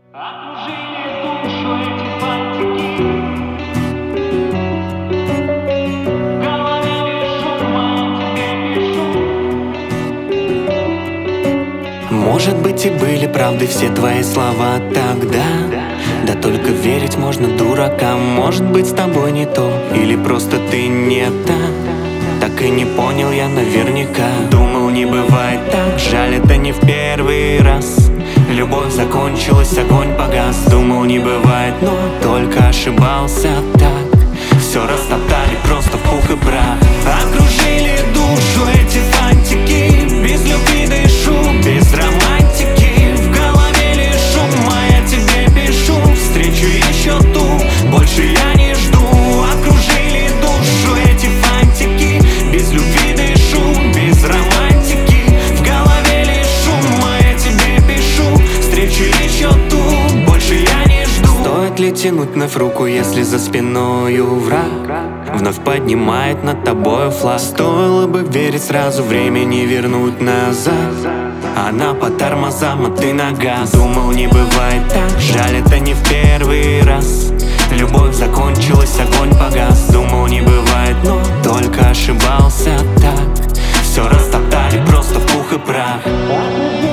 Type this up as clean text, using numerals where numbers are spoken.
Окружили душу эти фантики. В голове лишь шум, а я тебе пишу. Может быть, и были правды все твои слова тогда. Да только верить можно дуракам. Может быть, с тобой не то, или просто ты не та. Так и не понял я наверняка. Думал, не бывает так, жаль, это не в первый раз. Любовь закончилась, огонь погас. Думал, не бывает, но только ошибался так. Все растоптали просто в пух и прах. Окружили душу эти фантики. Без любви дышу, без романтики. В голове лишь шум, а я тебе пишу. Встречу еще ту, больше я не жду. Окружили душу эти фантики. Без любви дышу, без романтики. В голове лишь шум, а я тебе пишу. Встречу еще ту, больше я не жду. Стоит ли тянуть вновь руку, если за спиною враг вновь поднимает над тобою флаг? Стоило бы верить сразу, время не вернуть назад. Она по тормозам, а ты на газ. Думал, не бывает так, жаль, это не в первый раз. Любовь закончилась, огонь погас. Думал, не бывает, но только ошибался так. Все растоптали просто в пух и прах.